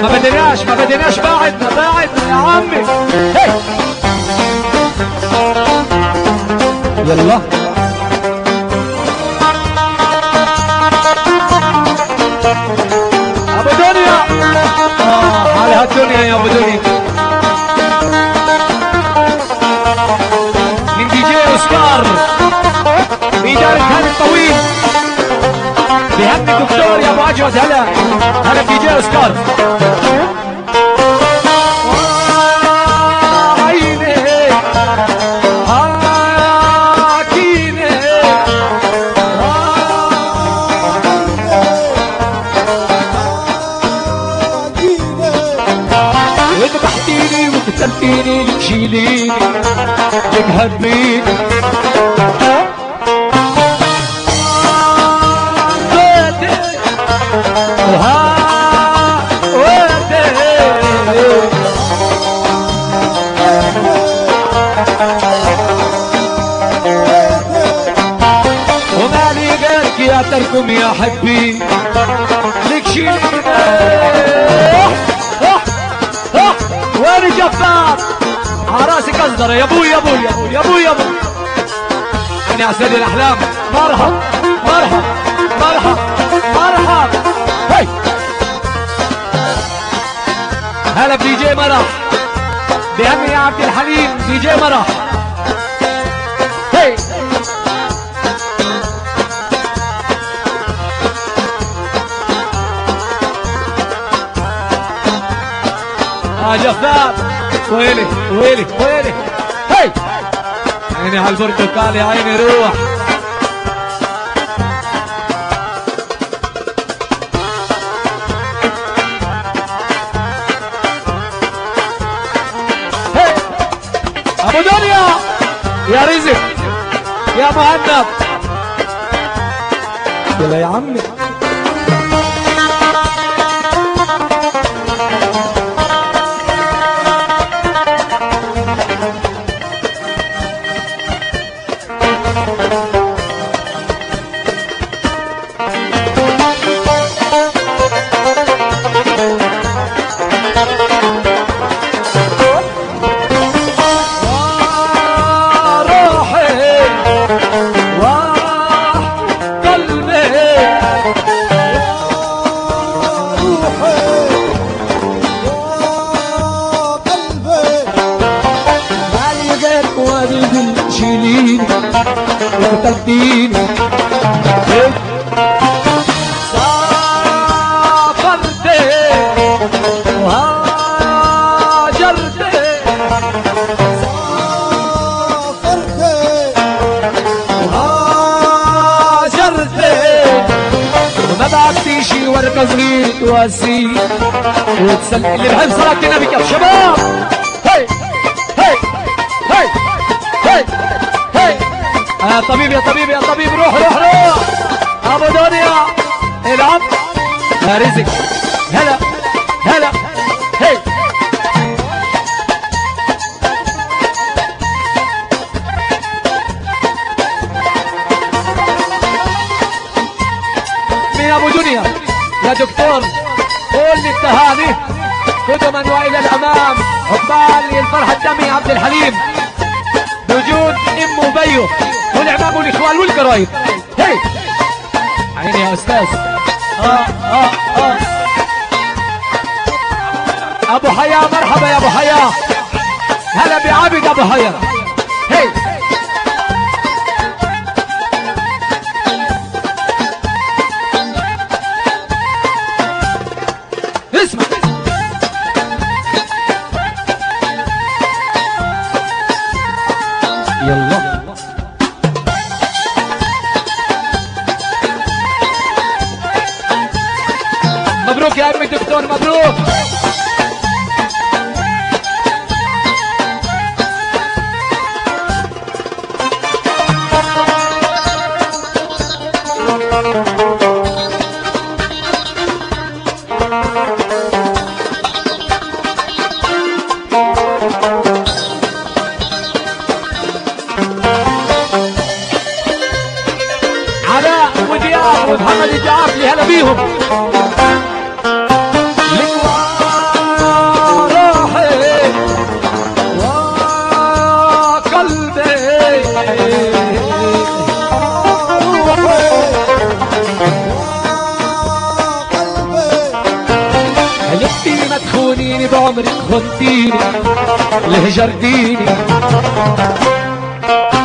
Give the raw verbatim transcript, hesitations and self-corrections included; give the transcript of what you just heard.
ما بدناش ما بدناش بعدنا بعدنا يا عمي. هي. يلا ابو دنيا. اه على هالدنيا يا ابو دنيا. من دي جي اوسكار بإدارة هاني الطويل بهم الدكتور يا ابو عجوز. هلا هلا دي جي اوسكار. تسلتيني تشيليني تهبيني وها ودي ومالي غيرك يا تركم يا حبي لك شيليني. وين الجبار عراسي قصدره يا ابوي يا ابوي يا ابوي يا ابوي يا ابوي. انا عسل الاحلام. مرحب مرحب مرحب مرحب. هي هلا بدي جي مرح بهمي يا عبد الحليم. دي جي مرح. هي اه جفاف. ويلي ويلي ويلي. هي عيني على البرتقال يا عيني روح. هي ابو دنيا يا رزق يا مهند. يلا يا عمي. تلتيني سافرت وهاجرت سافرت وهاجرت وما بعتي شي ورقة صغير تواسي وتسلي اللي بحب صلاة النبي كف شباب. هي هي هي هي هي. يا طبيب يا طبيب يا طبيب روح روح روح. ابو دنيا العب يا رزق. هلا هلا. هي مين ابو دنيا يا دكتور؟ قول لي التهاني قدما والى الامام. عقبال الفرحه الدمي عبد الحليم بوجود ام وبيه والعمام والاخوان والقرايب. هي عيني يا استاذ. اه اه اه ابو حياه. مرحبا يا ابو حياه. هلا بعابد ابو حياه. هي اسمع. يلا مبروك يا امي دكتور مبروك. علاء ودياب ومحمد الجعافلي هلا بيهم. خنتيني ليه جرديني